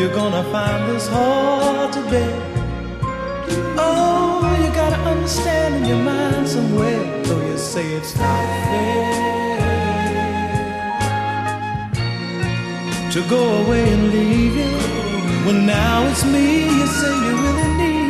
you're gonna find this hard to bear. Oh, you gotta understand in your mind somewhere, though you say it's not fair to go away and leave you, when now it's me you say you really need.